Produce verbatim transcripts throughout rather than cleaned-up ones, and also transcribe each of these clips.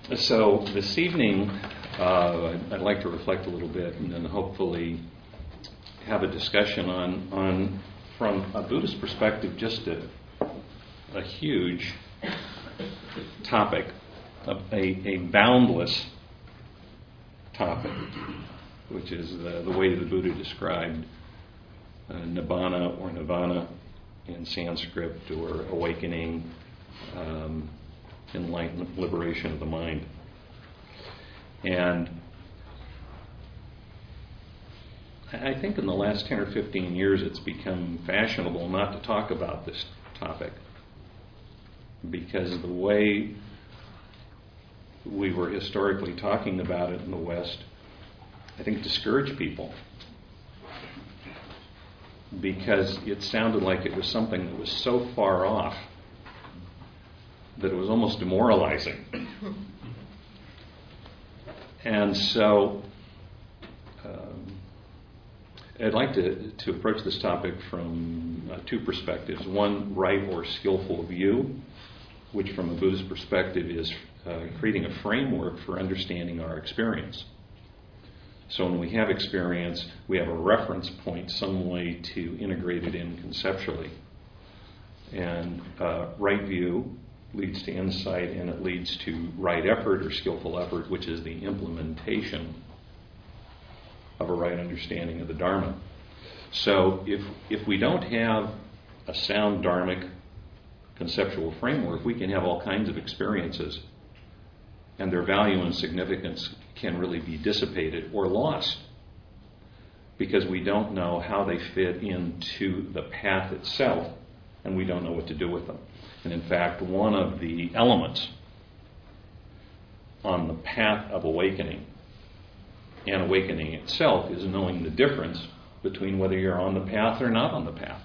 So this evening, uh, I'd like to reflect a little bit and then hopefully have a discussion on, on from a Buddhist perspective, just a, a huge topic, a, a boundless topic, which is the, the way the Buddha described uh, nibbana or nirvana in Sanskrit, or awakening, um, enlightenment, liberation of the mind. And I think in the last ten or fifteen years it's become fashionable not to talk about this topic, because the way we were historically talking about it in the West, I think, discouraged people, because it sounded like it was something that was so far off that it was almost demoralizing. And so um, I'd like to, to approach this topic from uh, two perspectives. One, right or skillful view, which from a Buddhist perspective is uh, creating a framework for understanding our experience. So when we have experience, we have a reference point, some way to integrate it in conceptually. And uh, right view leads to insight, and it leads to right effort or skillful effort, which is the implementation of a right understanding of the Dharma. So if if we don't have a sound Dharmic conceptual framework, we can have all kinds of experiences, and their value and significance can really be dissipated or lost because we don't know how they fit into the path itself, and we don't know what to do with them. And in fact, one of the elements on the path of awakening and awakening itself is knowing the difference between whether you're on the path or not on the path.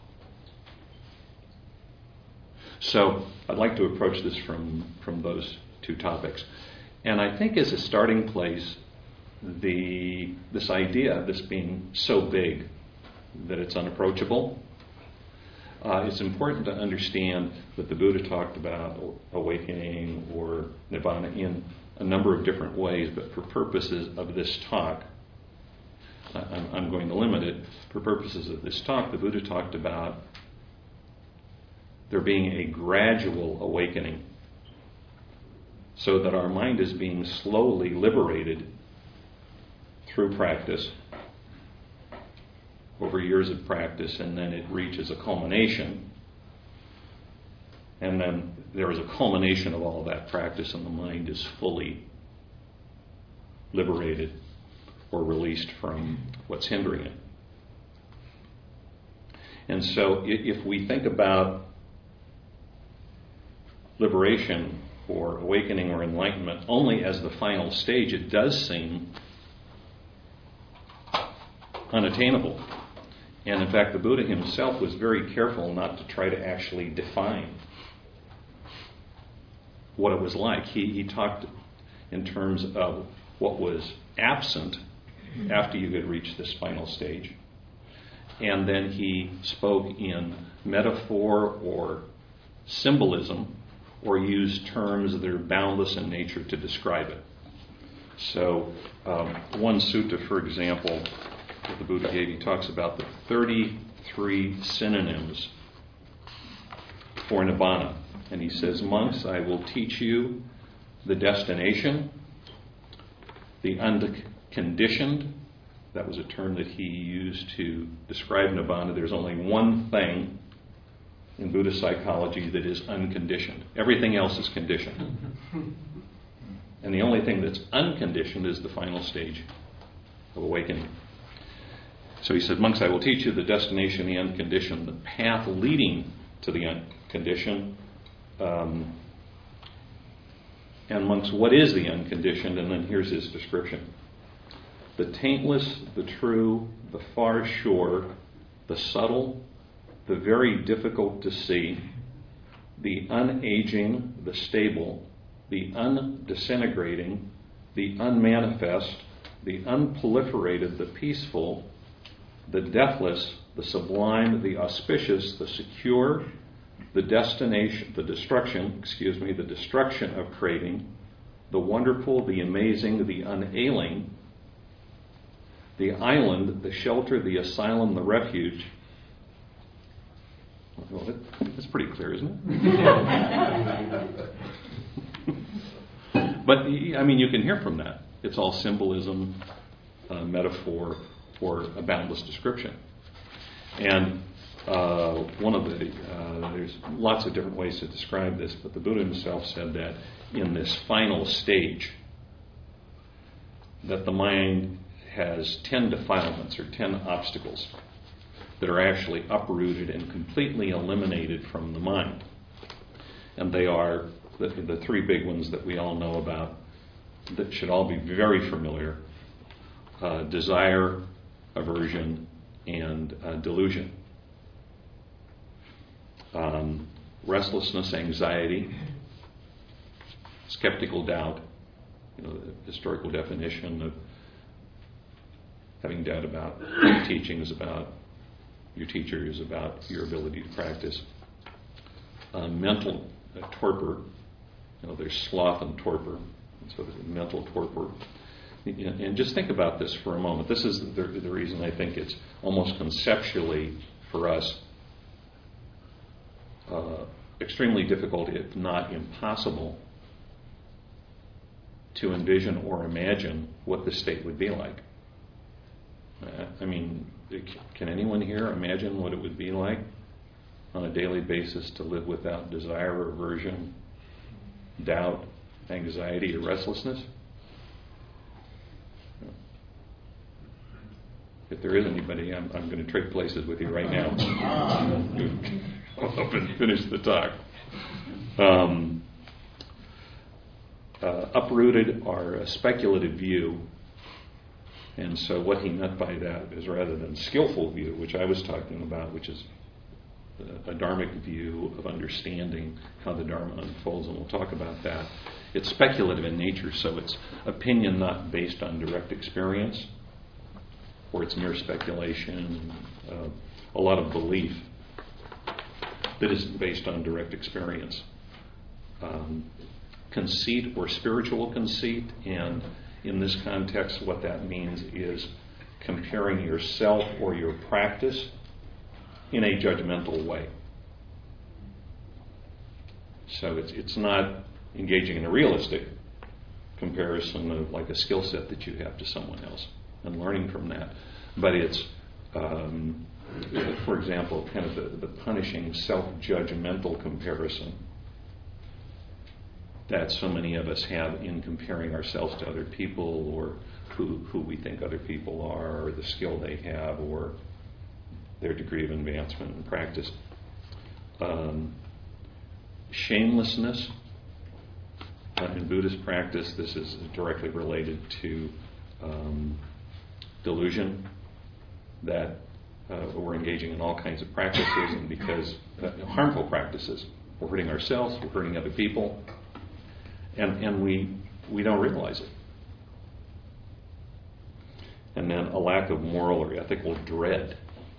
So I'd like to approach this from, from those two topics. And I think as a starting place, the this idea of this being so big that it's unapproachable, uh, it's important to understand that the Buddha talked about awakening or nibbana in a number of different ways, but for purposes of this talk, I'm, I'm going to limit it. For purposes of this talk, the Buddha talked about there being a gradual awakening, so that our mind is being slowly liberated through practice, over years of practice, and then it reaches a culmination. And then there is a culmination of all that practice, and the mind is fully liberated or released from what's hindering it. And so if we think about liberation or awakening or enlightenment only as the final stage, it does seem unattainable. And in fact, the Buddha himself was very careful not to try to actually define what it was like. He, he talked in terms of what was absent after you had reached this final stage. And then he spoke in metaphor or symbolism, or use terms that are boundless in nature to describe it. So um, one sutta, for example, that the Buddha gave, he talks about the thirty-three synonyms for nibbana. And he says, monks, I will teach you the destination, the unconditioned. That was a term that he used to describe nibbana. There's only one thing in Buddhist psychology that is unconditioned. Everything else is conditioned. And the only thing that's unconditioned is the final stage of awakening. So he said, monks, I will teach you the destination, the unconditioned, the path leading to the unconditioned. Um, and monks, what is the unconditioned? And then here's his description. The taintless, the true, the far sure, the subtle, the very difficult to see, the unaging, the stable, the undisintegrating, the unmanifest, the unproliferated, the peaceful, the deathless, the sublime, the auspicious, the secure, the destination, the destruction, excuse me, the destruction of craving, the wonderful, the amazing, the unailing, the island, the shelter, the asylum, the refuge. Well, that, that's pretty clear, isn't it? But, I mean, you can hear from that. It's all symbolism, uh, metaphor, or a boundless description. And uh, one of the, uh, there's lots of different ways to describe this, but the Buddha himself said that in this final stage, that the mind has ten defilements or ten obstacles that are actually uprooted and completely eliminated from the mind. And they are the, the three big ones that we all know about, that should all be very familiar: uh, desire, aversion, and uh, delusion. Um, restlessness, anxiety, skeptical doubt, you know, the historical definition of having doubt about teachings, about your teachers, about your ability to practice. Uh, mental uh, torpor, you know, there's sloth and torpor, so there's mental torpor. And just think about this for a moment. This is the, the reason I think it's almost conceptually, for us, uh, extremely difficult, if not impossible, to envision or imagine what this state would be like. Uh, I mean, can anyone here imagine what it would be like on a daily basis to live without desire, aversion, doubt, anxiety, or restlessness? If there is anybody, I'm, I'm going to trade places with you right now. I'll up and finish the talk. Um, uh, uprooted are a speculative view, and so what he meant by that is, rather than skillful view, which I was talking about, which is a, a dharmic view of understanding how the Dharma unfolds, and we'll talk about that. It's speculative in nature, so it's opinion not based on direct experience, or it's mere speculation, uh, a lot of belief that isn't based on direct experience. Um, conceit or spiritual conceit, and in this context what that means is comparing yourself or your practice in a judgmental way. So it's it's not engaging in a realistic comparison of like a skill set that you have to someone else and learning from that. But it's, um, for example, kind of the, the punishing self-judgmental comparison that so many of us have in comparing ourselves to other people, or who, who we think other people are, or the skill they have, or their degree of advancement in practice. Um, shamelessness. Uh, in Buddhist practice, this is directly related to um, delusion, that uh, we're engaging in all kinds of practices, and because uh, harmful practices, we're hurting ourselves, we're hurting other people, and and we we don't realize it. And then a lack of moral or ethical dread,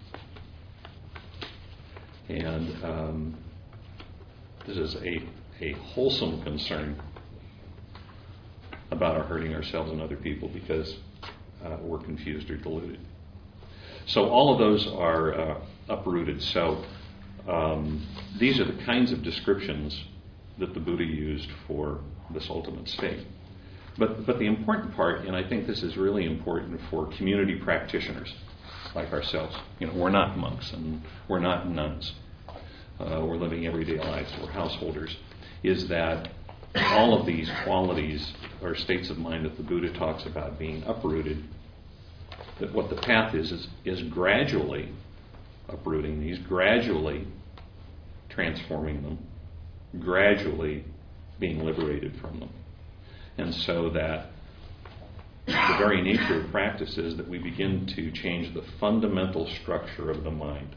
and um, this is a a wholesome concern about our hurting ourselves and other people because uh, we're confused or deluded. So all of those are uh, uprooted. So um, these are the kinds of descriptions that the Buddha used for this ultimate state. But but the important part, and I think this is really important for community practitioners like ourselves. You know, we're not monks and we're not nuns. Uh, we're living everyday lives. We're householders. Is that all of these qualities or states of mind that the Buddha talks about being uprooted, that what the path is, is, is gradually uprooting these, gradually transforming them, gradually being liberated from them. And so that the very nature of practice is that we begin to change the fundamental structure of the mind,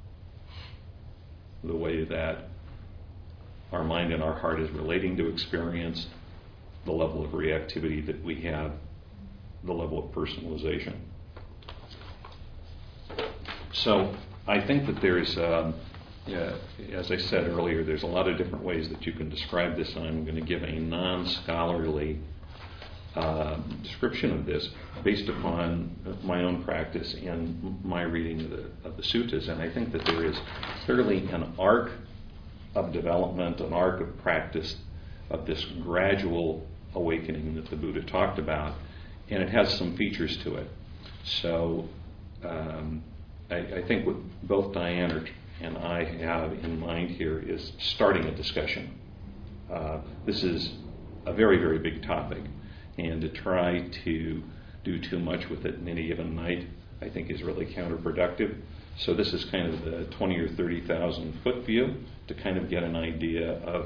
the way that our mind and our heart is relating to experience, the level of reactivity that we have, the level of personalization. So I think that there's um, yeah, as I said earlier, there's a lot of different ways that you can describe this, and I'm going to give a non-scholarly uh, description of this based upon my own practice and my reading of the, of the suttas. And I think that there is clearly an arc of development, an arc of practice of this gradual awakening that the Buddha talked about, and it has some features to it. So um, I, I think what both Diane and I have in mind here is starting a discussion. Uh, this is a very, very big topic, and to try to do too much with it in any given night, I think, is really counterproductive. So this is kind of the twenty or thirty thousand foot view to kind of get an idea of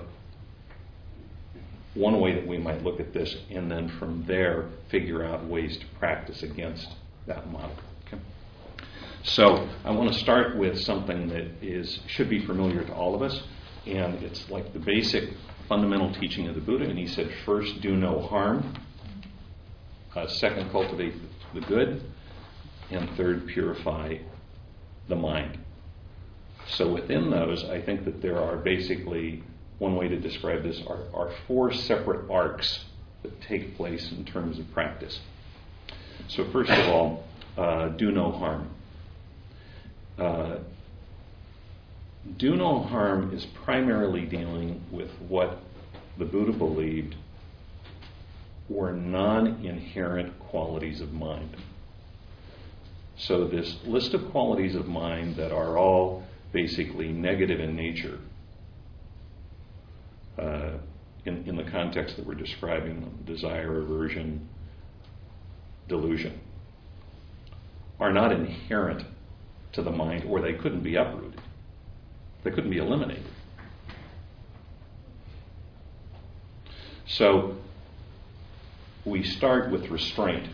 one way that we might look at this, and then from there figure out ways to practice against that model. Okay? So I want to start with something that is should be familiar to all of us, and it's like the basic fundamental teaching of the Buddha. And he said, first, do no harm. Uh, second, cultivate the good. And third, purify the mind. So within those, I think that there are basically, one way to describe this, are, are four separate arcs that take place in terms of practice. So first of all, uh, do no harm. Uh, do no harm is primarily dealing with what the Buddha believed were non-inherent qualities of mind. So this list of qualities of mind that are all basically negative in nature, uh, in, in the context that we're describing, desire, aversion, delusion, are not inherent to the mind, or they couldn't be uprooted. They couldn't be eliminated. So we start with restraint.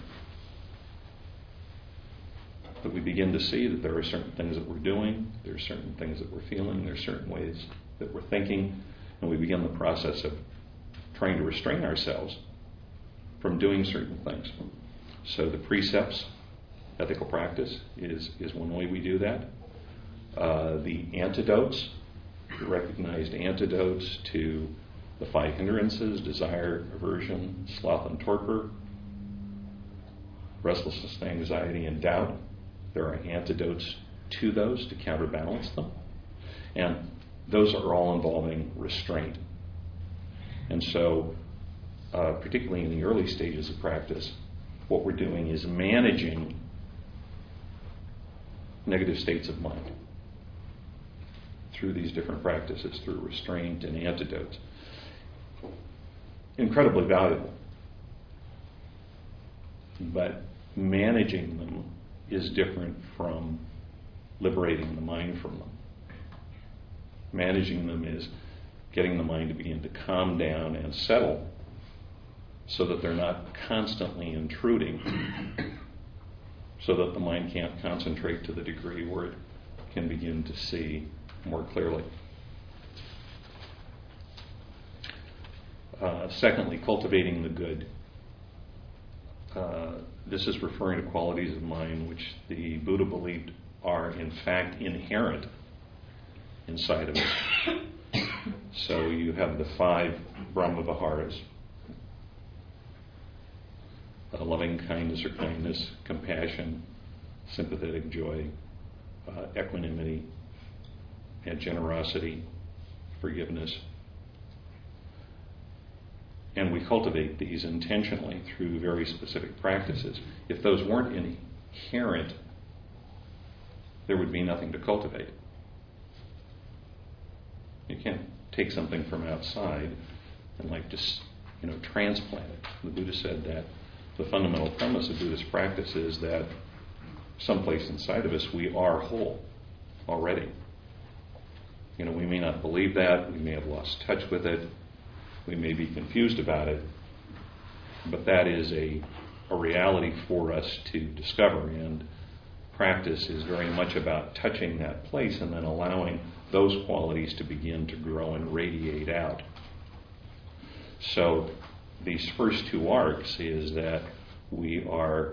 That we begin to see that there are certain things that we're doing, there are certain things that we're feeling, there are certain ways that we're thinking, and we begin the process of trying to restrain ourselves from doing certain things. So the precepts, ethical practice, is, is one way we do that. Uh, the antidotes, recognized antidotes to the five hindrances, desire, aversion, sloth and torpor, restlessness, anxiety, and doubt. There are antidotes to those to counterbalance them. And those are all involving restraint. And so, uh, particularly in the early stages of practice, what we're doing is managing negative states of mind through these different practices, through restraint and antidotes. Incredibly valuable. But managing them is different from liberating the mind from them. Managing them is getting the mind to begin to calm down and settle so that they're not constantly intruding, so that the mind can't concentrate to the degree where it can begin to see more clearly. Uh, secondly, cultivating the good. Uh, this is referring to qualities of mind which the Buddha believed are in fact inherent inside of us. So you have the five Brahma Viharas: uh, loving kindness or kindness, compassion, sympathetic joy, uh, equanimity, and generosity, forgiveness. And we cultivate these intentionally through very specific practices. If those weren't inherent, there would be nothing to cultivate. You can't take something from outside and like just, you know, transplant it. The Buddha said that the fundamental premise of Buddhist practice is that someplace inside of us we are whole already. You know, we may not believe that, we may have lost touch with it, we may be confused about it, but that is a, a reality for us to discover, and practice is very much about touching that place and then allowing those qualities to begin to grow and radiate out. So these first two arcs is that we are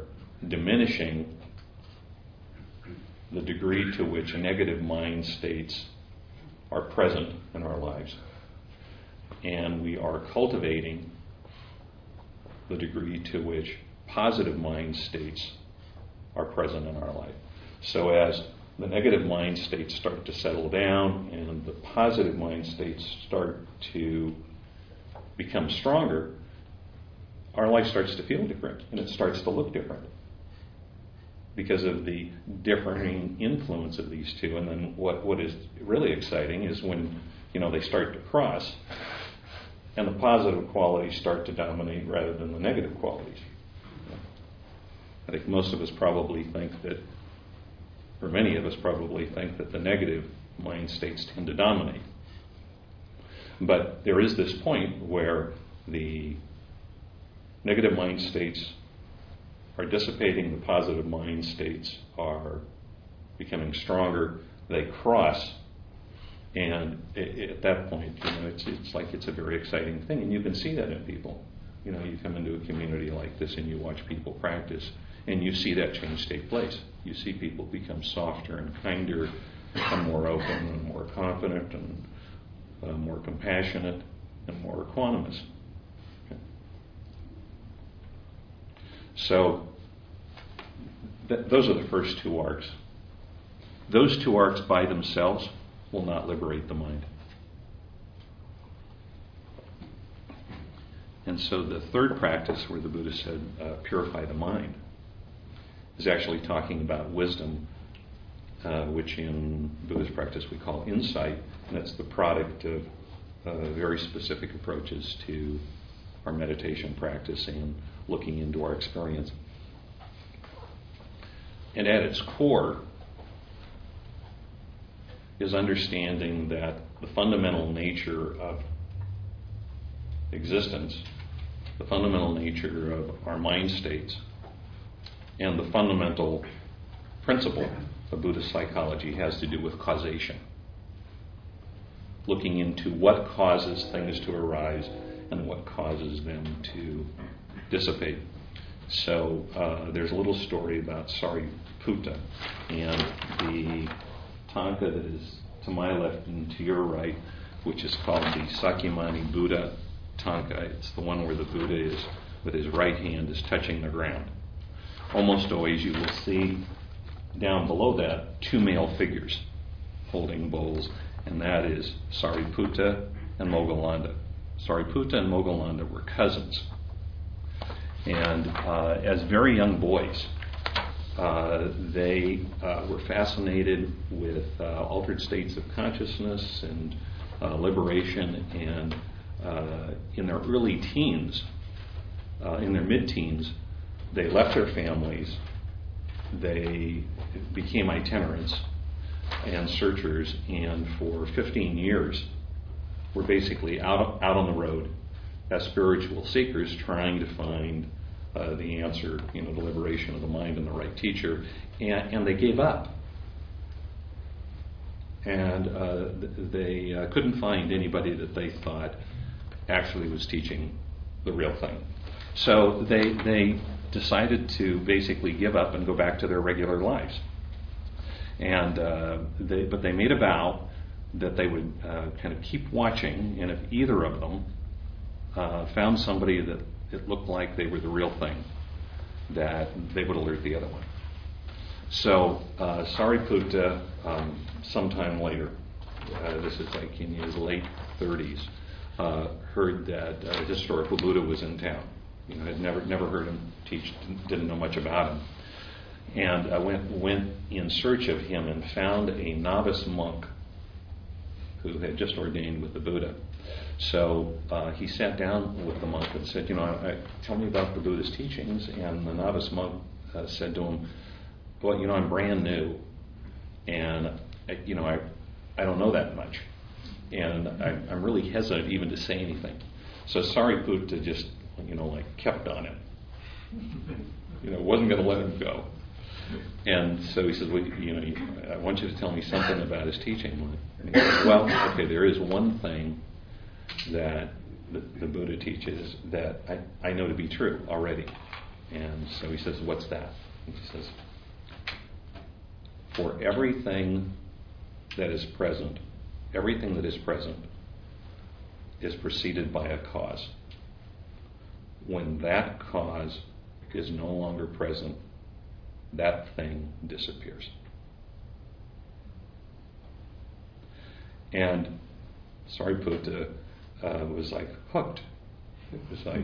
diminishing the degree to which negative mind states are present in our lives. And we are cultivating the degree to which positive mind states are present in our life. So as the negative mind states start to settle down and the positive mind states start to become stronger, our life starts to feel different and it starts to look different because of the differing influence of these two. And then what, what is really exciting is when, you know, they start to cross and the positive qualities start to dominate rather than the negative qualities. I think most of us probably think that, or many of us probably think that the negative mind states tend to dominate. But there is this point where the negative mind states are dissipating, the positive mind states are becoming stronger, they cross, and it, at that point, you know, it's it's like it's a very exciting thing, and you can see that in people. You know, you come into a community like this and you watch people practice, and you see that change take place. You see people become softer and kinder, become more open and more confident and uh, more compassionate and more equanimous. Okay. So th- those are the first two arcs. Those two arcs by themselves will not liberate the mind. And so the third practice where the Buddha said, uh, purify the mind, is actually talking about wisdom, uh, which in Buddhist practice we call insight, and it's the product of uh, very specific approaches to our meditation practice and looking into our experience. And at its core is understanding that the fundamental nature of existence, the fundamental nature of our mind states, and the fundamental principle of Buddhist psychology has to do with causation. Looking into what causes things to arise and what causes them to dissipate. So uh, there's a little story about Sariputta, and the Tanka that is to my left and to your right, which is called the Sakyamuni Buddha Tanka. It's the one where the Buddha is, with his right hand, is touching the ground. Almost always you will see down below that two male figures holding bowls, and that is Sariputta and Moggallanda. Sariputta and Moggallanda were cousins. And uh, as very young boys, uh, they uh, were fascinated with uh, altered states of consciousness and uh, liberation, and uh, in their early teens, uh, in their mid-teens, they left their families, they became itinerants and searchers, and for fifteen years were basically out, out on the road as spiritual seekers trying to find uh, the answer, you know, the liberation of the mind and the right teacher, and, and they gave up. And uh, they uh, couldn't find anybody that they thought actually was teaching the real thing. So they they decided to basically give up and go back to their regular lives. And uh, they, but they made a vow that they would uh, kind of keep watching, and if either of them uh, found somebody that it looked like they were the real thing, that they would alert the other one. So uh, Sariputta, um, sometime later, uh, this is like in his late thirties, uh, heard that a historical Buddha was in town. You know, had never never heard him teach, didn't know much about him, and uh, went went in search of him and found a novice monk who had just ordained with the Buddha. So uh, he sat down with the monk and said, you know, I, I, tell me about the Buddha's teachings. And the novice monk uh, said to him, well, you know, I'm brand new, and I, you know, I I don't know that much, and I, I'm really hesitant even to say anything. So Sariputta just, you know, like kept on it. You know, wasn't going to let him go. And so he says, well, you know, I want you to tell me something about his teaching. And he says, well, okay, there is one thing that the, the Buddha teaches that I, I know to be true already. And so he says, what's that? And he says, for everything that is present everything that is present is preceded by a cause. When that cause is no longer present, that thing disappears. And Sariputta uh, was like hooked. It was like,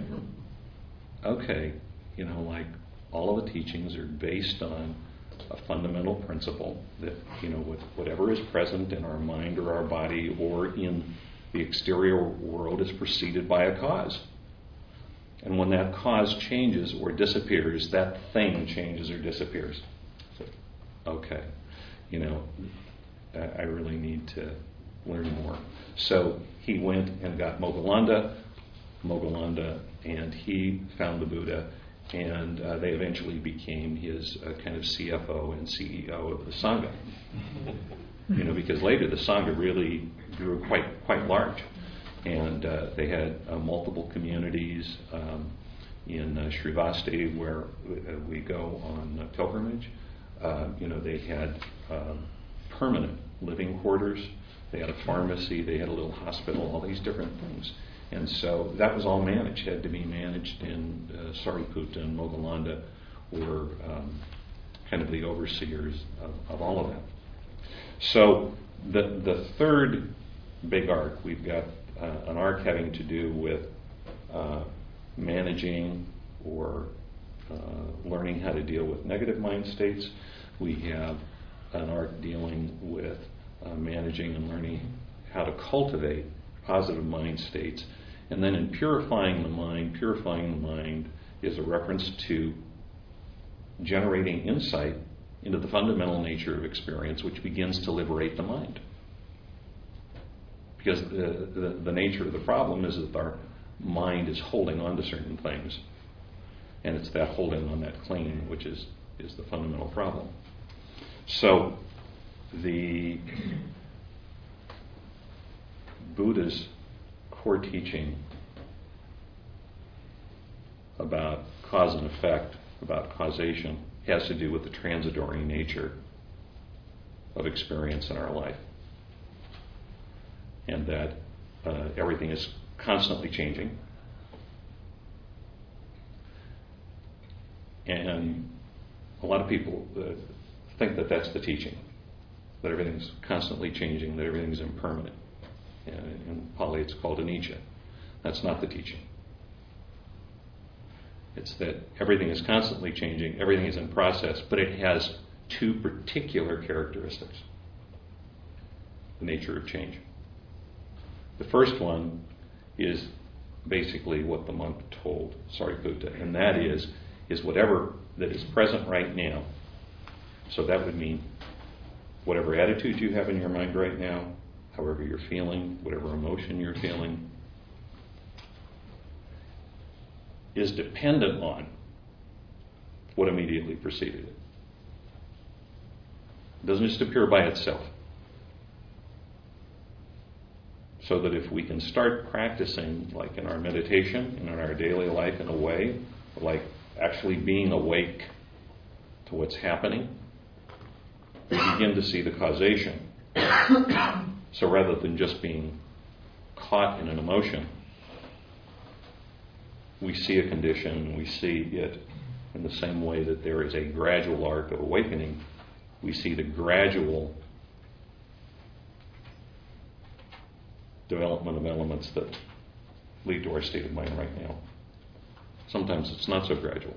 okay, you know, like all of the teachings are based on a fundamental principle that, you know, with whatever is present in our mind or our body or in the exterior world is preceded by a cause. And when that cause changes or disappears, that thing changes or disappears. So, okay, you know, I really need to learn more. So he went and got Moggallanda, Moggallanda, and he found the Buddha, and uh, they eventually became his uh, kind of C F O and C E O of the Sangha. You know, because later the Sangha really grew quite quite large, and uh, they had uh, multiple communities um, in uh, Srivasti where uh, we go on uh, pilgrimage. Uh, you know, they had um, permanent living quarters. They had a pharmacy. They had a little hospital. All these different things. And so that was all managed, had to be managed, and uh, Sariputta and Moggallanda were um, kind of the overseers of, of all of that. So the the third big arc, we've got uh, an arc having to do with uh, managing or uh, learning how to deal with negative mind states. We have an arc dealing with uh, managing and learning how to cultivate positive mind states. And then in purifying the mind, purifying the mind is a reference to generating insight into the fundamental nature of experience, which begins to liberate the mind. Because the, the, the nature of the problem is that our mind is holding on to certain things. And it's that holding on, that clinging, which is, is the fundamental problem. So the Buddha's core teaching about cause and effect, about causation, has to do with the transitory nature of experience in our life. And that uh, everything is constantly changing. And a lot of people uh, think that that's the teaching, that everything's constantly changing, that everything's impermanent. And in Pali it's called anicca. That's not the teaching. It's that everything is constantly changing, everything is in process, but it has two particular characteristics. The nature of change. The first one is basically what the monk told Sariputta, and that is, is whatever that is present right now. So that would mean whatever attitude you have in your mind right now, however you're feeling, whatever emotion you're feeling, is dependent on what immediately preceded it. It doesn't just appear by itself. So that if we can start practicing, like in our meditation and in our daily life in a way, like actually being awake to what's happening, we begin to see the causation. So rather than just being caught in an emotion, we see a condition, we see it in the same way that there is a gradual arc of awakening. We see the gradual development of elements that lead to our state of mind right now. Sometimes it's not so gradual.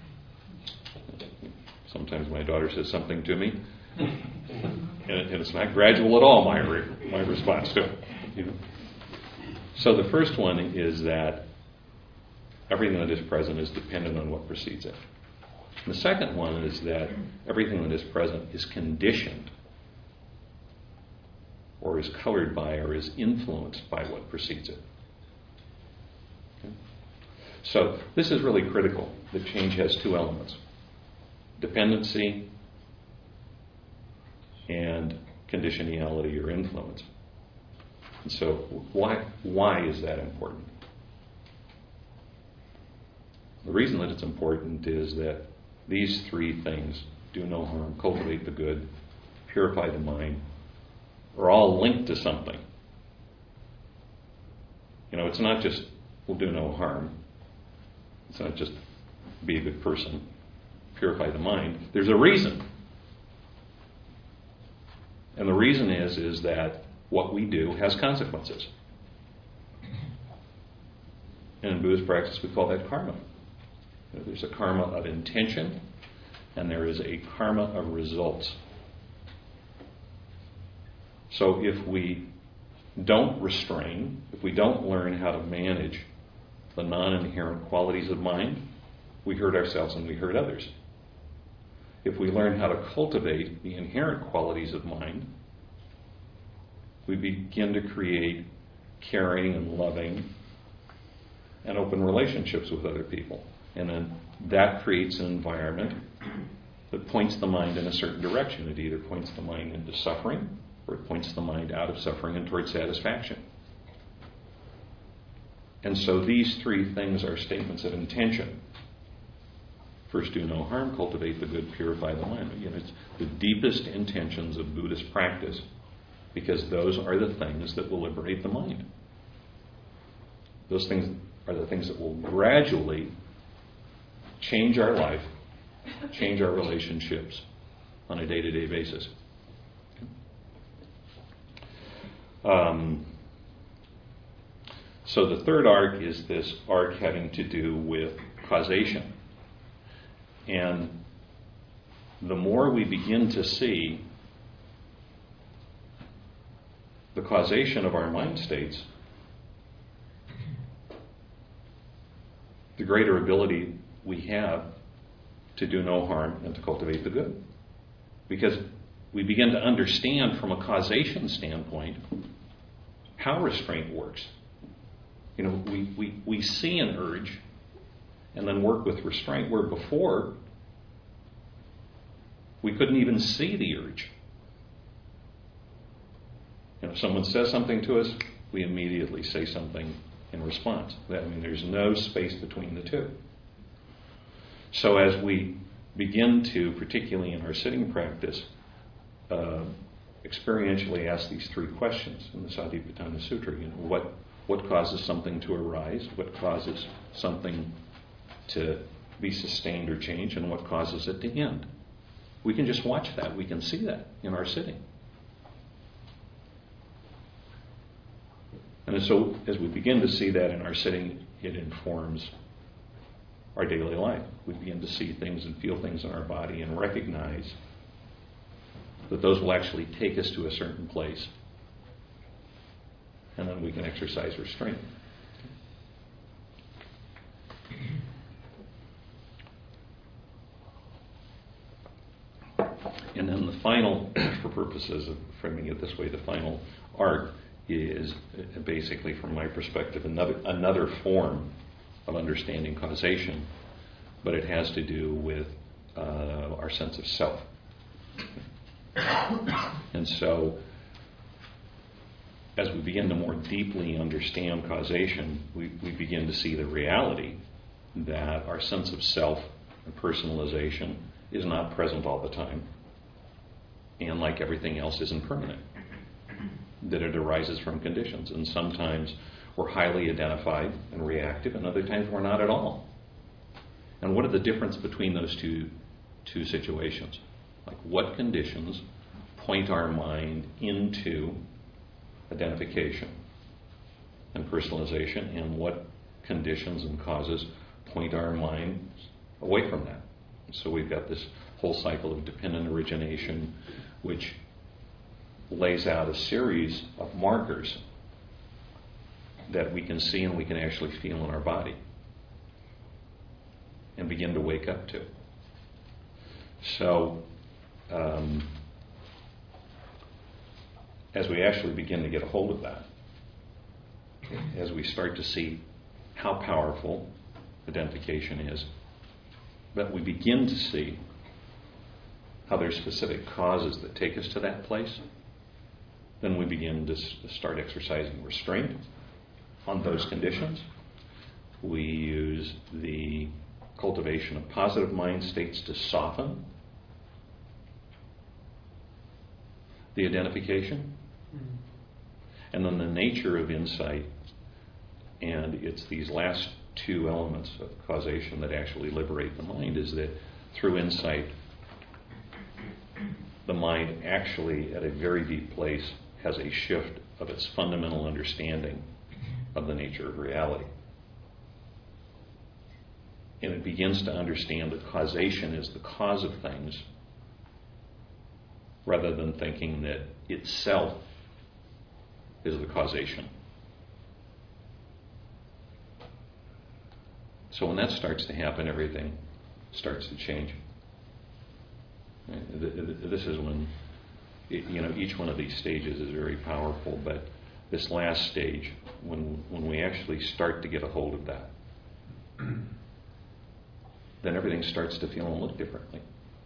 Sometimes my daughter says something to me, and it's not gradual at all, my re- my response to it. You know? So the first one is that everything that is present is dependent on what precedes it. And the second one is that everything that is present is conditioned or is colored by or is influenced by what precedes it. Okay? So this is really critical. The change has two elements: dependency and conditionality or influence. And so why why is that important? The reason that it's important is that these three things: do no harm, cultivate the good, purify the mind, are all linked to something. You know, it's not just, we'll do no harm. It's not just be a good person, purify the mind. There's a reason. And the reason is, is that what we do has consequences. And in Buddhist practice, we call that karma. You know, there's a karma of intention, and there is a karma of results. So if we don't restrain, if we don't learn how to manage the non-inherent qualities of mind, we hurt ourselves and we hurt others. If we learn how to cultivate the inherent qualities of mind, we begin to create caring and loving and open relationships with other people. And then that creates an environment that points the mind in a certain direction. It either points the mind into suffering, or it points the mind out of suffering and towards satisfaction. And so these three things are statements of intention. First, do no harm, cultivate the good, purify the mind. Again, it's the deepest intentions of Buddhist practice, because those are the things that will liberate the mind. Those things are the things that will gradually change our life, change our relationships on a day-to-day basis. Um, so the third arc is this arc having to do with causation. And the more we begin to see the causation of our mind states, the greater ability we have to do no harm and to cultivate the good. Because we begin to understand from a causation standpoint how restraint works. You know, we, we, we see an urge and then work with restraint, where before we couldn't even see the urge. You know, if someone says something to us, we immediately say something in response. I mean, there's no space between the two. So as we begin to, particularly in our sitting practice, uh, experientially ask these three questions in the Satipatthana Sutra, you know, what what causes something to arise, what causes something to be sustained or changed, and what causes it to end. We can just watch that. We can see that in our sitting. And so as we begin to see that in our sitting, it informs our daily life. We begin to see things and feel things in our body and recognize that those will actually take us to a certain place. And then we can exercise restraint. And then the final, for purposes of framing it this way, the final arc is basically, from my perspective, another another form of understanding causation, but it has to do with uh, our sense of self. And so, as we begin to more deeply understand causation, we, we begin to see the reality that our sense of self and personalization is not present all the time, and like everything else, isn't permanent. That it arises from conditions, and sometimes we're highly identified and reactive, and other times we're not at all. And what are the difference between those two two situations? Like, what conditions point our mind into identification and personalization, and what conditions and causes point our mind away from that? So we've got this whole cycle of dependent origination, which lays out a series of markers that we can see and we can actually feel in our body and begin to wake up to. So, um, as we actually begin to get a hold of that, as we start to see how powerful identification is, but we begin to see how there's specific causes that take us to that place, then we begin to start exercising restraint on those conditions. We use the cultivation of positive mind states to soften the identification. And then the nature of insight, and it's these last two elements of causation that actually liberate the mind, is that through insight, the mind actually, at a very deep place, has a shift of its fundamental understanding of the nature of reality. And it begins to understand that causation is the cause of things, rather than thinking that itself is the causation. So when that starts to happen, everything starts to change. This is when, you know, each one of these stages is very powerful, but this last stage, when when we actually start to get a hold of that, then everything starts to feel and look differently.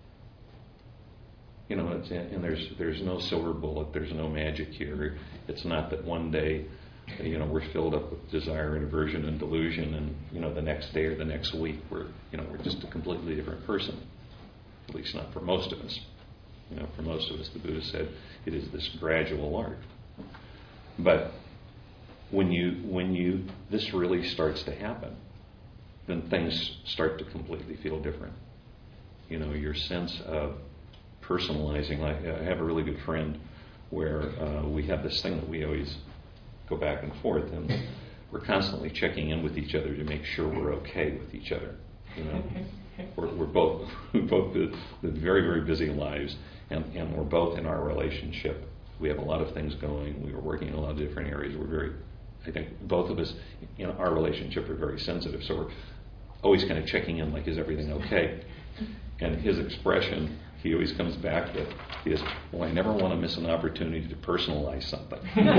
You know, it's, and there's there's no silver bullet, there's no magic here. It's not that one day, you know, we're filled up with desire and aversion and delusion, and you know, the next day or the next week we're you know we're just a completely different person. At least not for most of us. You know, for most of us, the Buddha said it is this gradual art. But when you when you this really starts to happen, then things start to completely feel different. You know, your sense of personalizing. I, I have a really good friend where uh, we have this thing that we always go back and forth, and we're constantly checking in with each other to make sure we're okay with each other. You know, we're, we're both we both live very very busy lives, and, and we're both in our relationship. We have a lot of things going. We were working in a lot of different areas. We're very, I think, both of us in our relationship are very sensitive. So we're always kind of checking in, like, is everything okay? And his expression, he always comes back with, is, well, I never want to miss an opportunity to personalize something.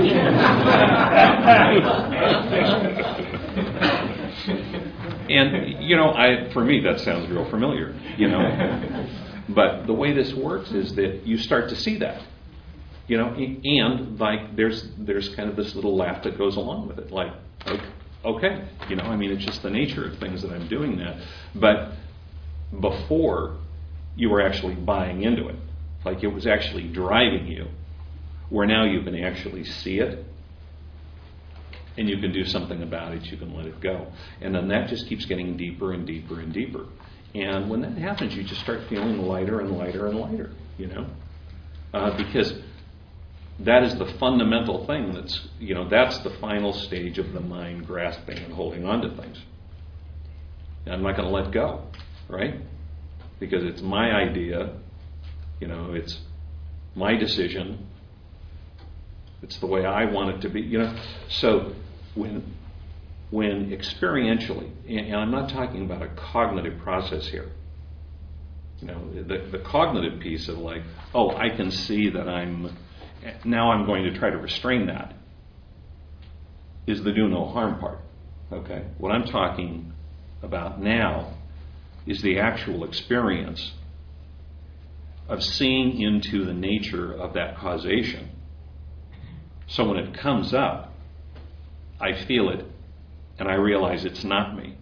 And, you know, I for me, that sounds real familiar, you know. But the way this works is that you start to see that, you know, and, like, there's there's kind of this little laugh that goes along with it, like, okay, you know, I mean, it's just the nature of things that I'm doing that. But before, you were actually buying into it, like it was actually driving you, where now you can actually see it, and you can do something about it, you can let it go. And then that just keeps getting deeper and deeper and deeper. And when that happens, you just start feeling lighter and lighter and lighter, you know, uh, because that is the fundamental thing that's, you know, that's the final stage of the mind grasping and holding on to things. And I'm not going to let go, right? Because it's my idea, you know, it's my decision, it's the way I want it to be, you know. So when when experientially, and I'm not talking about a cognitive process here, you know, the, the cognitive piece of like, oh, I can see that I'm, now I'm going to try to restrain that, is the do no harm part, okay? What I'm talking about now is the actual experience of seeing into the nature of that causation. So when it comes up, I feel it, and I realize it's not me.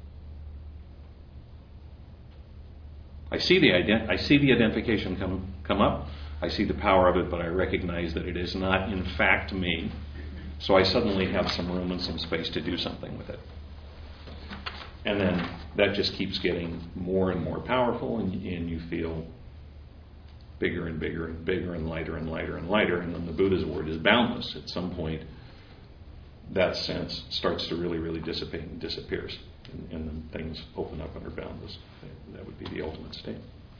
I see the ident- I see the identification come come up. I see the power of it, but I recognize that it is not in fact me. So I suddenly have some room and some space to do something with it. And then that just keeps getting more and more powerful, and, and you feel bigger and bigger and bigger and lighter and lighter and lighter. And then the Buddha's word is boundless. At some point, that sense starts to really, really dissipate and disappears. And, and then things open up and are boundless. That would be the ultimate state.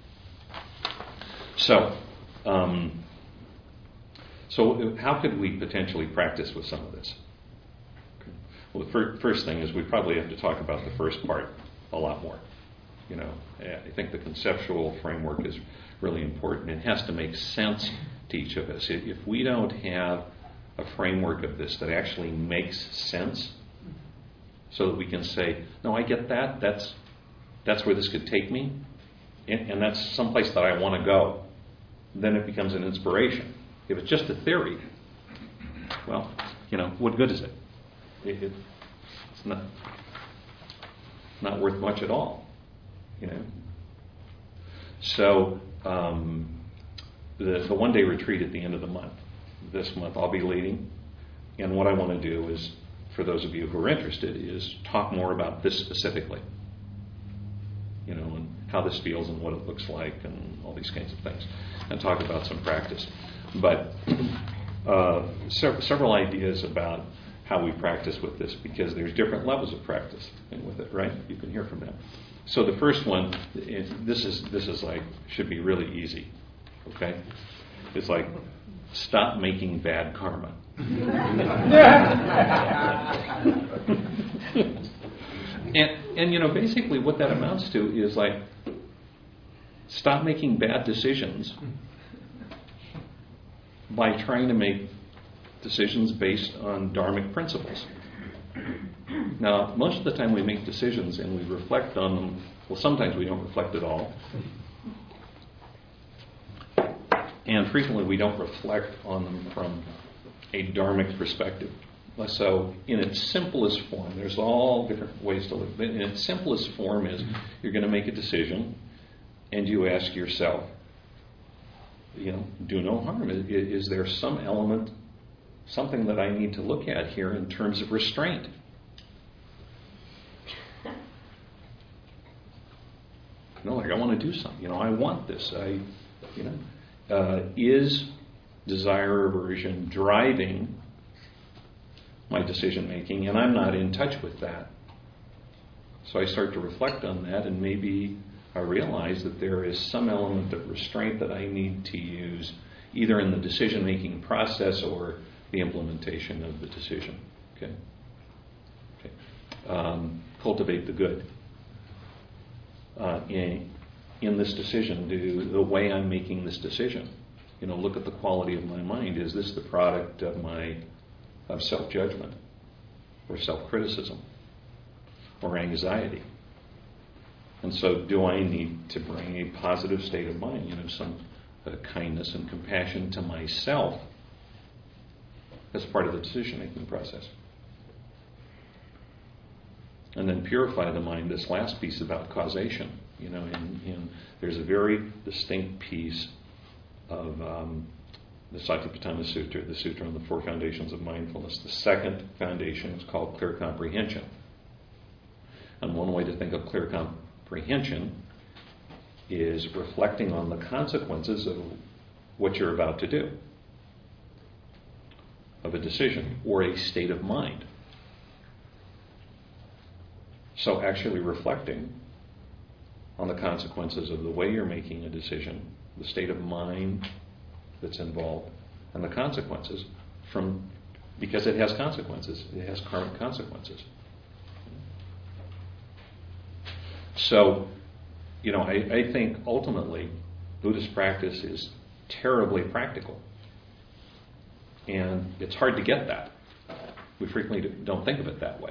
So, um, so how could we potentially practice with some of this? Okay. Well, the fir- first thing is we probably have to talk about the first part a lot more. You know, I think the conceptual framework is really important. It has to make sense to each of us. If we don't have a framework of this that actually makes sense, so that we can say, no, I get that, that's that's where this could take me, and, and that's someplace that I want to go, then it becomes an inspiration. If it's just a theory, well, you know, what good is it? it, it it's not not worth much at all, you know. So um, the, the one-day retreat at the end of the month, this month I'll be leading. And what I want to do is, for those of you who are interested, is talk more about this specifically. You know, and how this feels and what it looks like and all these kinds of things. And talk about some practice. But uh, se- several ideas about how we practice with this, because there's different levels of practice with it, right? You can hear from that. So the first one, it, this is this is like, should be really easy, okay? It's like, stop making bad karma. and, and, you know, basically what that amounts to is like, stop making bad decisions by trying to make decisions based on dharmic principles. Now, most of the time we make decisions and we reflect on them. Well, sometimes we don't reflect at all. And frequently we don't reflect on them from a dharmic perspective. So in its simplest form, there's all different ways to look. But in its simplest form is, you're going to make a decision and you ask yourself, you know, do no harm. Is, is there some element, something that I need to look at here in terms of restraint? You know, like I want to do something. You know, I want this. I, you know, uh, is desire, aversion driving my decision making, and I'm not in touch with that. So I start to reflect on that, and maybe I realize that there is some element of restraint that I need to use, either in the decision making process or the implementation of the decision. Okay. Okay. Um, cultivate the good. Uh, in, in this decision, do the way I'm making this decision, you know, look at the quality of my mind. Is this the product of my of self-judgment or self-criticism or anxiety? And so do I need to bring a positive state of mind, you know, some uh, kindness and compassion to myself as part of the decision-making process? And then purify the mind, this last piece about causation. You know, in, in, there's a very distinct piece of um, the Satipatthana Sutra, the Sutra on the Four Foundations of Mindfulness. The second foundation is called clear comprehension. And one way to think of clear comprehension is reflecting on the consequences of what you're about to do, of a decision or a state of mind. So actually reflecting on the consequences of the way you're making a decision, the state of mind that's involved, and the consequences from, because it has consequences. It has karmic consequences. So, you know, I, I think ultimately Buddhist practice is terribly practical. And it's hard to get that. We frequently don't think of it that way.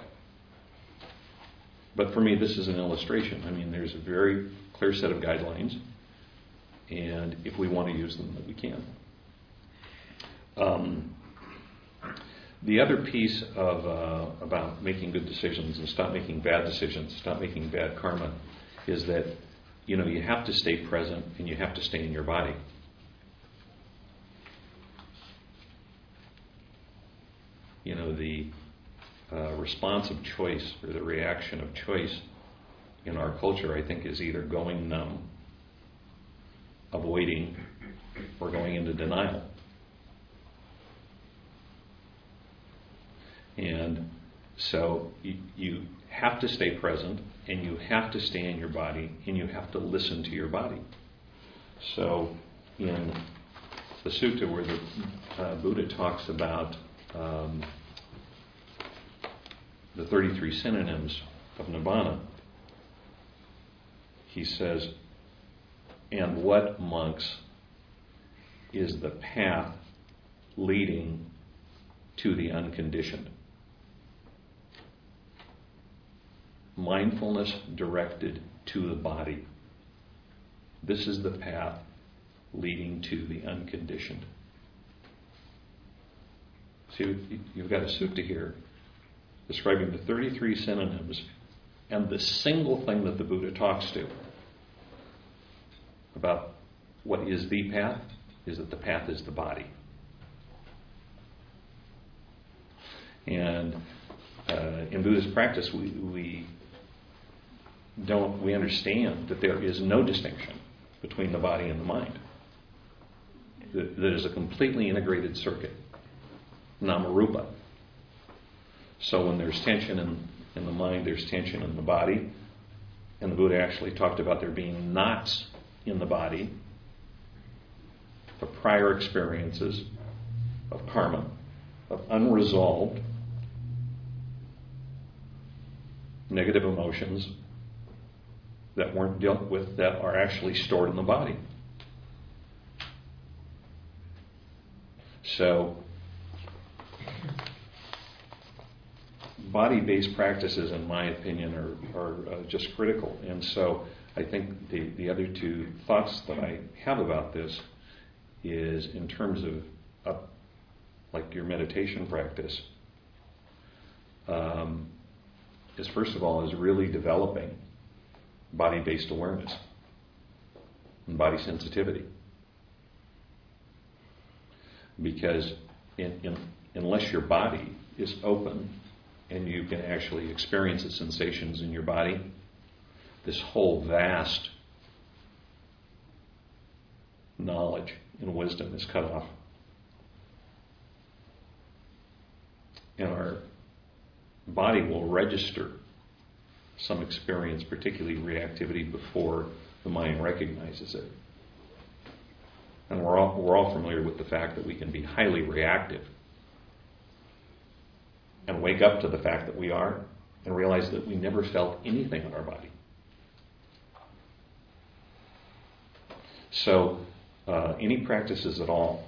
But for me, this is an illustration. I mean, there's a very clear set of guidelines, and if we want to use them, that we can. Um, the other piece of uh, about making good decisions and stop making bad decisions, stop making bad karma, is that, you know, you have to stay present and you have to stay in your body. You know, the Uh, response of choice, or the reaction of choice in our culture, I think, is either going numb, avoiding, or going into denial. And so you, you have to stay present, and you have to stay in your body, and you have to listen to your body. So in the sutta where the uh, Buddha talks about um, the thirty-three synonyms of Nibbana, he says, and what, monks, is the path leading to the unconditioned? Mindfulness directed to the body. This is the path leading to the unconditioned. See, you've got a sutta here describing the thirty-three synonyms, and the single thing that the Buddha talks to about what is the path is that the path is the body. And uh, in Buddhist practice, we, we don't we understand that there is no distinction between the body and the mind. That, that is a completely integrated circuit, Namarupa. So when there's tension in, in the mind, there's tension in the body. And the Buddha actually talked about there being knots in the body of prior experiences, of karma, of unresolved negative emotions that weren't dealt with that are actually stored in the body. So, body-based practices, in my opinion, are, are uh, just critical. And so I think the, the other two thoughts that I have about this is in terms of, uh, like your meditation practice, um, is first of all is really developing body-based awareness and body sensitivity. Because in, in, unless your body is open and you can actually experience the sensations in your body, this whole vast knowledge and wisdom is cut off. And our body will register some experience, particularly reactivity, before the mind recognizes it. And we're all, we're all familiar with the fact that we can be highly reactive and wake up to the fact that we are and realize that we never felt anything in our body. So uh, any practices at all,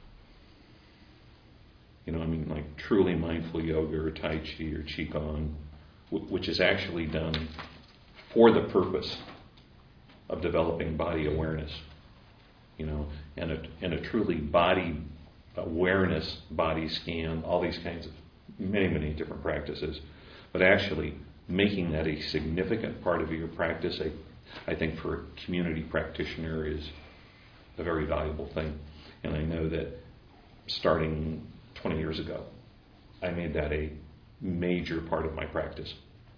you know, I mean, like truly mindful yoga or Tai Chi or Qigong, w- which is actually done for the purpose of developing body awareness, you know, and a, and a truly body awareness, body scan, all these kinds of many, many different practices, but actually making that a significant part of your practice, I, I think for a community practitioner is a very valuable thing. And I know that starting twenty years ago, I made that a major part of my practice.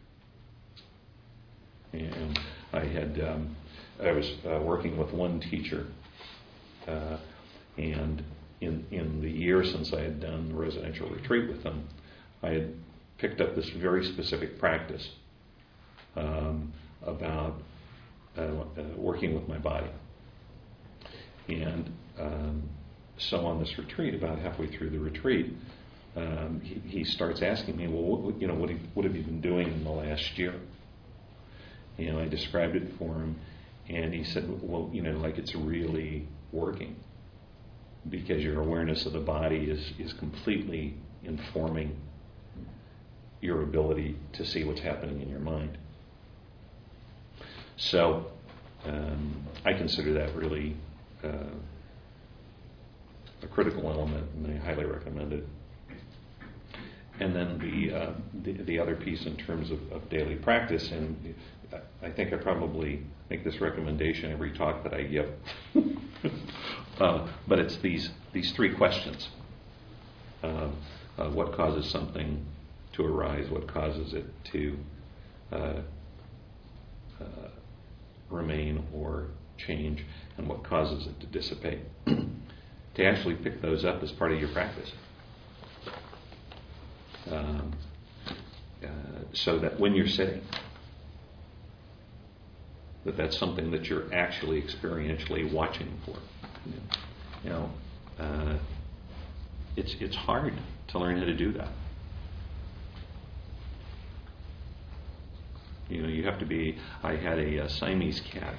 And I had, um, I was uh, working with one teacher, uh, and in in the year since I had done the residential retreat with them, I had picked up this very specific practice um, about uh, uh, working with my body. And um, so on this retreat, about halfway through the retreat, um, he, he starts asking me, well, what, you know, what have, what have you been doing in the last year? And I described it for him, and he said, well, you know, like it's really working because your awareness of the body is, is completely informing your ability to see what's happening in your mind. So um, I consider that really uh, a critical element, and I highly recommend it. And then the uh, the, the other piece in terms of, of daily practice, and I think I probably make this recommendation every talk that I give, uh, but it's these these three questions: uh, uh, what causes something to arise? What causes it to uh, uh, remain or change? And what causes it to dissipate? To actually pick those up as part of your practice. Um, uh, so that when you're sitting, that that's something that you're actually experientially watching for. You know, uh, it's it's hard to learn how to do that. You know, you have to be. I had a, a Siamese cat,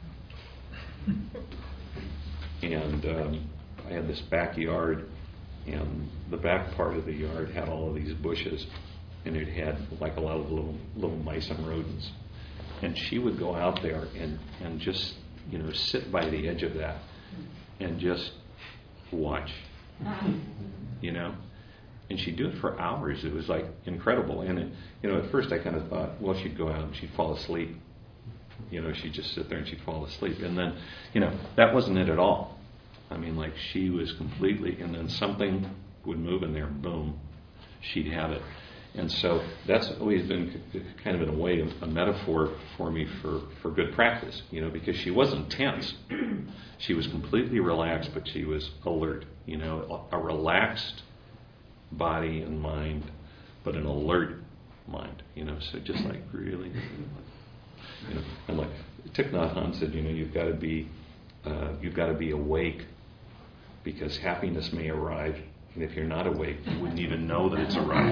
and um, I had this backyard. And the back part of the yard had all of these bushes, and it had like a lot of little little mice and rodents. And she would go out there and, and just, you know, sit by the edge of that and just watch, you know. And she'd do it for hours. It was like incredible. And it, you know, at first I kind of thought, well, she'd go out and she'd fall asleep. You know, she'd just sit there and she'd fall asleep. And then, you know, that wasn't it at all. I mean, like she was completely, and then something would move in there, boom. she'd have it. And so that's always been kind of in a way a metaphor for me for, for good practice, you know, because she wasn't tense. She was completely relaxed, but she was alert, you know, a relaxed body and mind, but an alert mind, you know, so just like really, you know, and like Thich Nhat Hanh said, you know, you've got to be, uh, you've got to be awake because happiness may arrive. And if you're not awake, you wouldn't even know that it's arrived.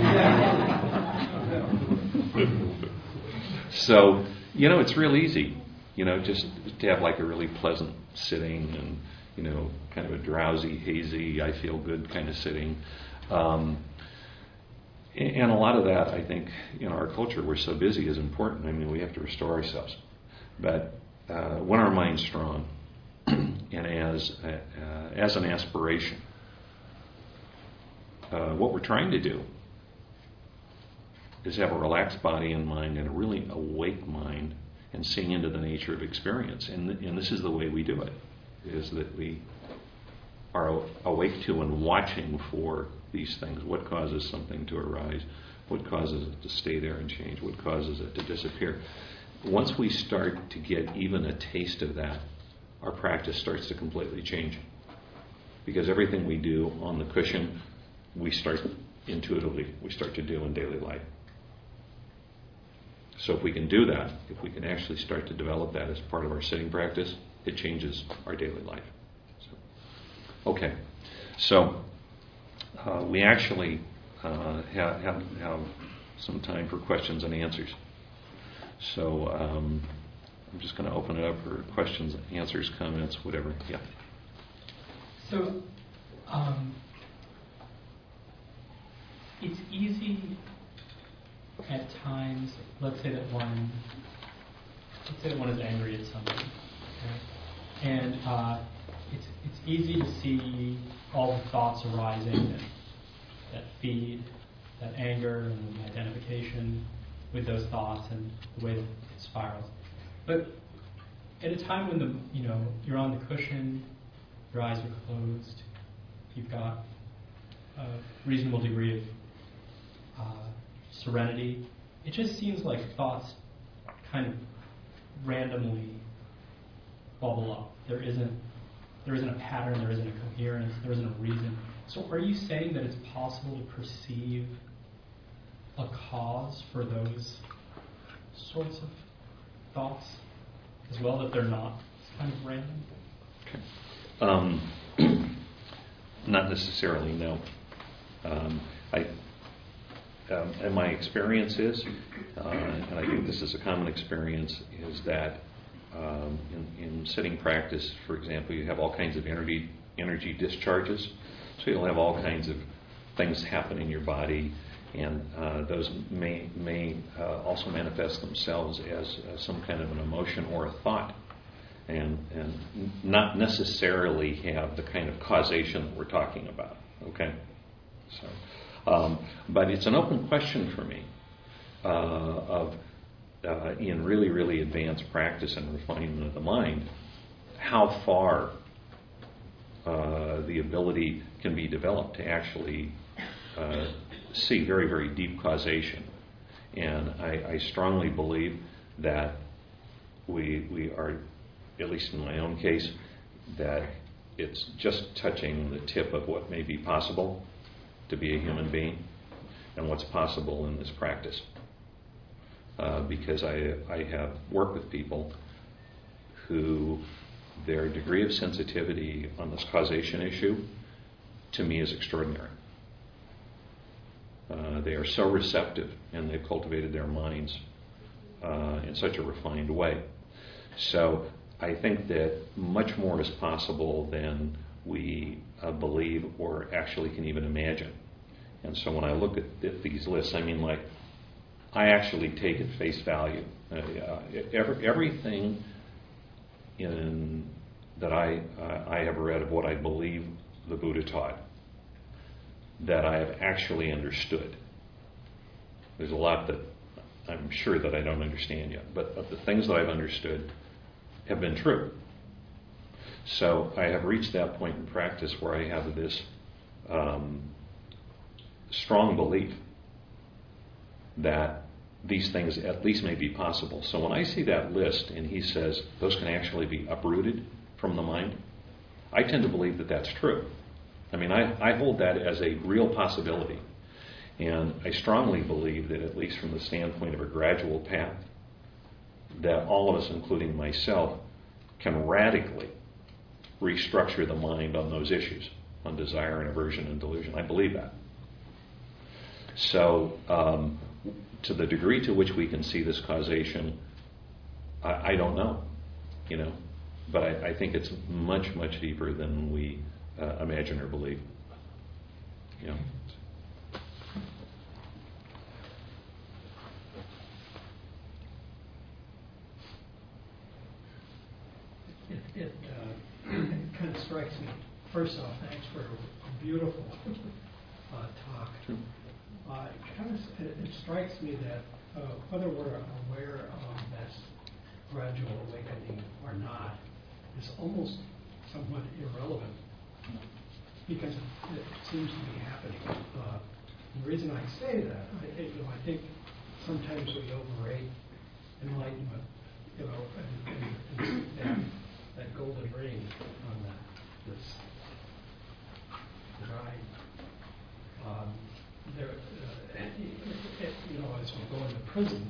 So, you know, it's real easy, you know, just to have like a really pleasant sitting and, you know, kind of a drowsy, hazy, I feel good kind of sitting. Um, and a lot of that, I think, in our culture, we're so busy is important. I mean, we have to restore ourselves. But uh, when our mind's strong and as, uh, as an aspiration, Uh, what we're trying to do is have a relaxed body and mind and a really awake mind and seeing into the nature of experience. And, and this is the way we do it, is that we are awake to and watching for these things. What causes something to arise? What causes it to stay there and change? What causes it to disappear? Once we start to get even a taste of that, our practice starts to completely change. Because everything we do on the cushion, we start intuitively, we start to do in daily life. So if we can do that, if we can actually start to develop that as part of our sitting practice, it changes our daily life. So, okay, so uh, we actually uh, have, have, have some time for questions and answers. So um, I'm just going to open it up for questions, answers, comments, whatever. Yeah. So, um, it's easy at times, let's say that one, let's say that one is angry at somebody, okay? And uh, it's it's easy to see all the thoughts arising that, that feed that anger and the identification with those thoughts and the way that it spirals. But at a time when the you know you're on the cushion, your eyes are closed, you've got a reasonable degree of Uh, serenity, it just seems like thoughts kind of randomly bubble up. There isn't there isn't a pattern, there isn't a coherence, there isn't a reason. So are you saying that it's possible to perceive a cause for those sorts of thoughts as well, that they're not kind of random? Okay. Um, not necessarily, no. Um, I Um, and my experience is, uh, and I think this is a common experience, is that um, in, in sitting practice, for example, you have all kinds of energy energy discharges. So you'll have all kinds of things happen in your body, and uh, those may may uh, also manifest themselves as uh, some kind of an emotion or a thought, and and not necessarily have the kind of causation that we're talking about. Okay, so. Um, but it's an open question for me uh, of, uh, in really, really advanced practice and refinement of the mind, how far uh, the ability can be developed to actually uh, see very, very deep causation. And I, I strongly believe that we, we are, at least in my own case, that it's just touching the tip of what may be possible to be a human being and what's possible in this practice. Uh, because I, I have worked with people who their degree of sensitivity on this causation issue, to me, is extraordinary. Uh, they are so receptive, and they've cultivated their minds uh, in such a refined way. So I think that much more is possible than we uh, believe or actually can even imagine. And so when I look at, at these lists, I mean, like, I actually take at face value. Uh, every, everything in, that I, uh, I have read of what I believe the Buddha taught, that I have actually understood. There's a lot that I'm sure that I don't understand yet, but of the things that I've understood have been true. So I have reached that point in practice where I have this um, strong belief that these things at least may be possible. So when I see that list and he says those can actually be uprooted from the mind, I tend to believe that that's true. I mean, I, I hold that as a real possibility. And I strongly believe that, at least from the standpoint of a gradual path, that all of us, including myself, can radically restructure the mind on those issues, on desire and aversion and delusion. I believe that. So, um, to the degree to which we can see this causation, I, I don't know, you know, but I, I think it's much, much deeper than we uh, imagine or believe. You know. It, it, uh, it kind of strikes me. First off, thanks for a beautiful uh, talk. Sure. Uh, it kind of it, it strikes me that uh, whether we're aware of this gradual awakening or not is almost somewhat irrelevant, because it, it seems to be happening. Uh, the reason I say that, I, you know, I think sometimes we overrate enlightenment, you know, and, and, and that, that golden ring on the, this ride. Um, there, uh, it, it, you know, as we go into prisons,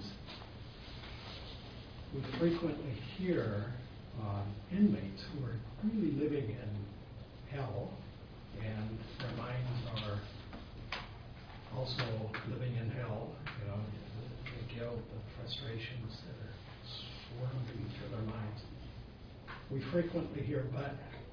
we frequently hear uh, inmates who are really living in hell, and their minds are also living in hell. You know, the, the guilt, the frustrations that are swirling through their minds. We frequently hear, but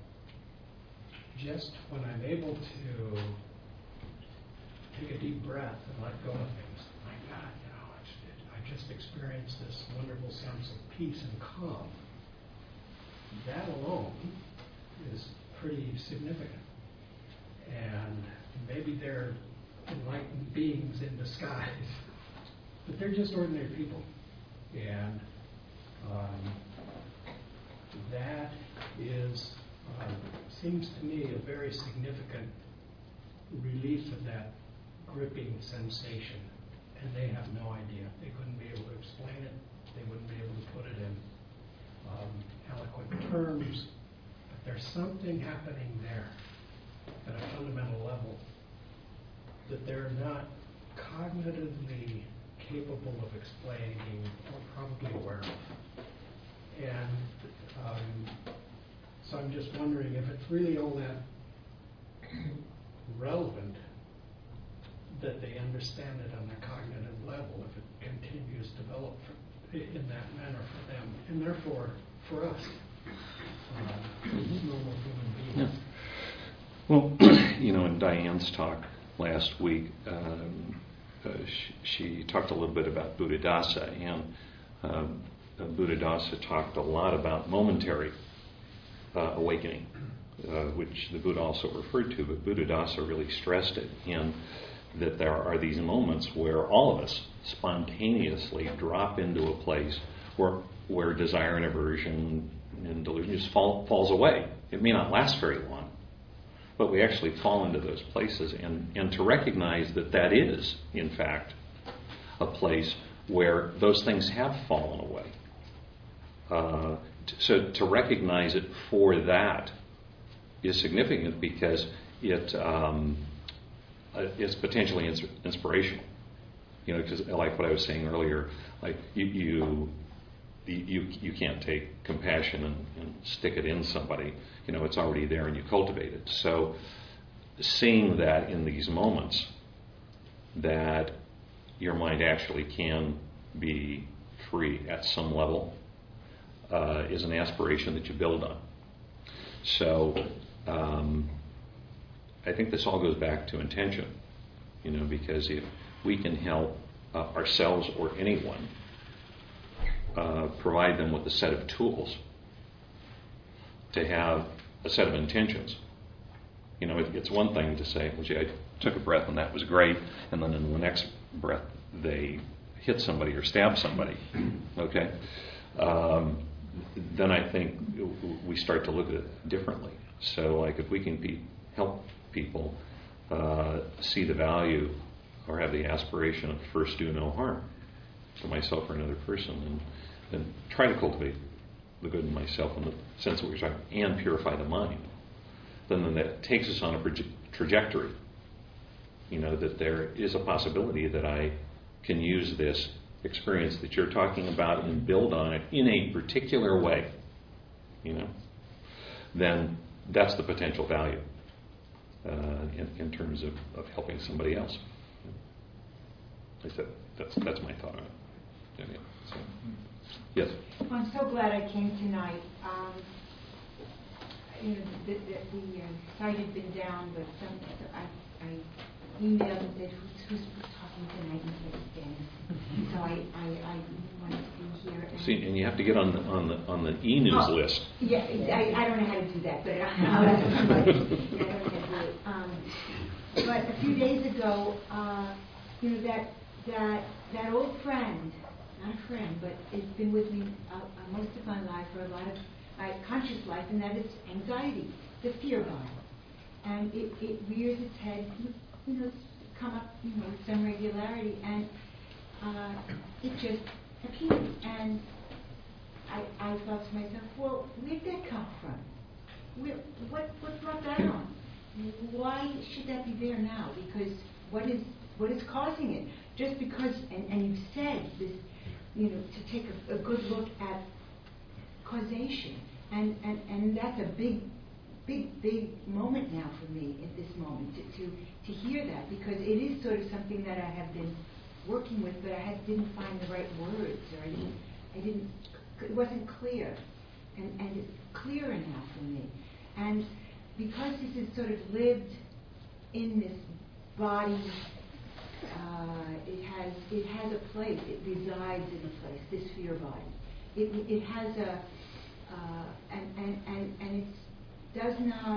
just when I'm able to take a deep breath and let go of things, my God, you know, I just, I just experienced this wonderful sense of peace and calm. That alone is pretty significant. And maybe they're enlightened beings in disguise, but they're just ordinary people. And um, that is, uh, seems to me, a very significant relief of that gripping sensation. And they have no idea. They couldn't be able to explain it. They wouldn't be able to put it in um, eloquent terms. But there's something happening there at a fundamental level that they're not cognitively capable of explaining or probably aware of. And um, so I'm just wondering if it's really all that relevant that they understand it on a cognitive level, if it continues to develop for, in that manner for them, and therefore for us, uh, normal human beings. Yeah. Well, you know, in Diane's talk last week, um, uh, she, she talked a little bit about Buddhadasa, and um, Buddhadasa talked a lot about momentary uh, awakening, uh, which the Buddha also referred to, but Buddhadasa really stressed it, and that there are these moments where all of us spontaneously drop into a place where where desire and aversion and delusion just fall, falls away. It may not last very long, but we actually fall into those places, and, and to recognize that that is, in fact, a place where those things have fallen away. Uh, t- so to recognize it for that is significant, because it um, uh, it's potentially ins- inspirational. You know, because like what I was saying earlier, like you you you, you can't take compassion and, and stick it in somebody. You know, it's already there and you cultivate it. So seeing that in these moments, that your mind actually can be free at some level, uh, is an aspiration that you build on. So um, I think this all goes back to intention, you know, because if we can help uh, ourselves or anyone uh, provide them with a set of tools to have a set of intentions. You know, it, it's one thing to say, well, gee, I took a breath and that was great, and then in the next breath they hit somebody or stab somebody, okay? Um, then I think we start to look at it differently. So, like, if we can be, help people uh, see the value or have the aspiration of first do no harm to myself or another person, and then try to cultivate the good in myself in the sense that we're talking, and purify the mind, then, then that takes us on a proje- trajectory. You know, that there is a possibility that I can use this experience that you're talking about and build on it in a particular way, you know, then that's the potential value uh, in, in terms of, of helping somebody else. I said that's that's my thought on it. Yeah, yeah. So, yes. Well, I'm so glad I came tonight. Um, you know, the, the, the uh, site had been down, but some, I, I emailed and said, who's, who's talking tonight? And he said, Dan. So I, I, I wanted to be here. And See, and you have to get on the on the on the e-news oh, list. Yeah, I, I don't know how to do that, but I'll ask somebody. I don't know how to do it. Um, but a few days ago, uh, you know, that that that old friend, not a friend, but it's been with me uh, uh, most of my life, or a lot of my conscious life, and that is anxiety, the fear body. And it, it rears its head, you know, come up, you know, with some regularity, and uh, it just appears. And I, I thought to myself, well, where'd that come from? Where, what, what brought that on? Why should that be there now? Because what is what is causing it? Just because, and, and you've said this, you know, to take a, a good look at causation, and, and, and that's a big, big, big moment now for me at this moment to, to, to hear that, because it is sort of something that I have been working with, but I had, didn't find the right words, or I didn't, I didn't, it wasn't clear, and, and it's clearer now for me. And because this is sort of lived in this body, uh, it has it has a place. It resides in a place. This fear body. It it has a uh, and and and and it does not.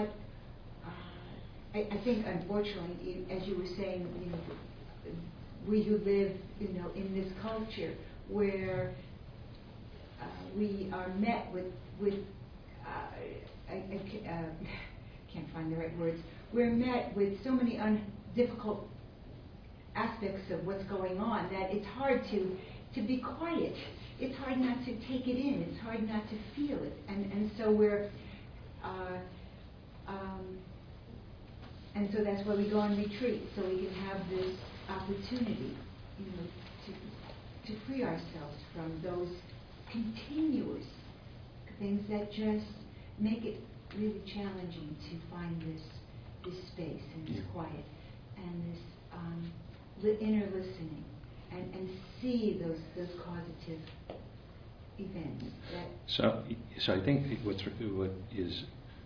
Uh, I, I think, unfortunately, as you were saying, you know, we who live, you know, in this culture where uh, we are met with with uh, I, I uh, can't find the right words. We're met with so many un- difficult aspects of what's going on that it's hard to to be quiet. It's hard not to take it in. It's hard not to feel it. And and so we're uh, um, and so that's why we go on retreat, so we can have this opportunity, you know, to to free ourselves from those continuous things that just make it really challenging to find this this space and this quiet and this um, li- inner listening, and, and see those those causative events. That So, so I think what's, what is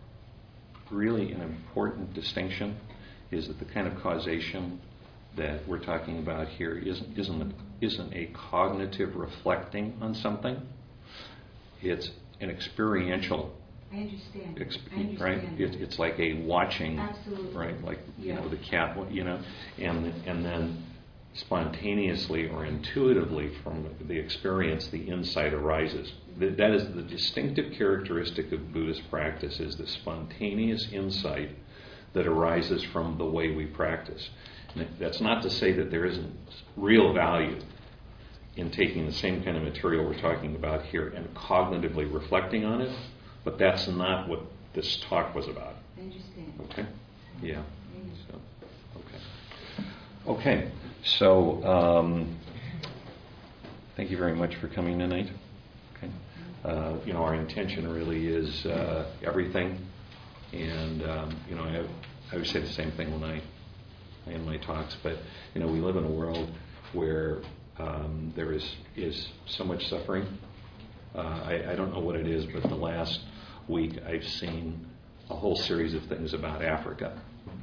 really an important distinction is that the kind of causation that we're talking about here isn't isn't a, isn't a cognitive reflecting on something. It's an experiential. I understand. Exp- I understand. right? It, it's like a watching. Absolutely. Right? Like you Yeah. know the cat. You know, and and then spontaneously or intuitively from the experience, the insight arises. That, that is the distinctive characteristic of Buddhist practice: is the spontaneous insight that arises from the way we practice. And that's not to say that there isn't real value in taking the same kind of material we're talking about here and cognitively reflecting on it, but that's not what this talk was about. I understand. Okay? Yeah. Mm. So, okay. Okay. So, um, thank you very much for coming tonight. Okay. Uh, you know, our intention really is uh, everything, and um, you know, I, have, I always say the same thing when I in my talks, but you know, we live in a world where um, there is is so much suffering. Uh, I, I don't know what it is, but the last week I've seen a whole series of things about Africa,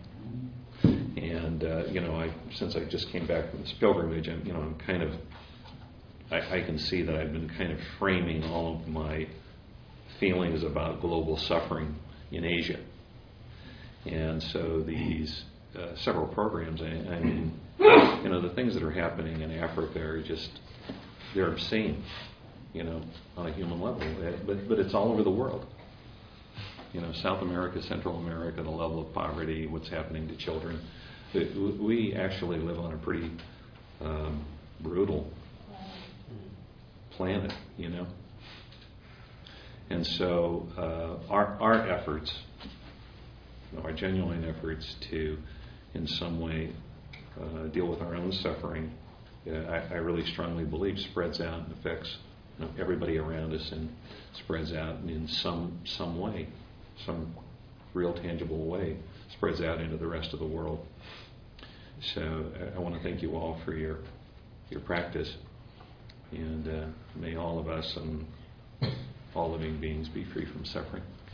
and uh, you know, I since I just came back from this pilgrimage, I'm you know, I'm kind of I, I can see that I've been kind of framing all of my feelings about global suffering in Asia, and so these. Uh, several programs. I, I mean, you know, the things that are happening in Africa are just, they're obscene, you know, on a human level. But but it's all over the world. You know, South America, Central America, the level of poverty, what's happening to children. It, we actually live on a pretty um, brutal planet, you know. And so uh, our our efforts, you know, our genuine efforts to, in some way, uh, deal with our own suffering, uh, I, I really strongly believe spreads out and affects, you know, everybody around us, and spreads out in some some way, some real tangible way, spreads out into the rest of the world. So I, I want to thank you all for your your practice, and uh, may all of us and all living beings be free from suffering.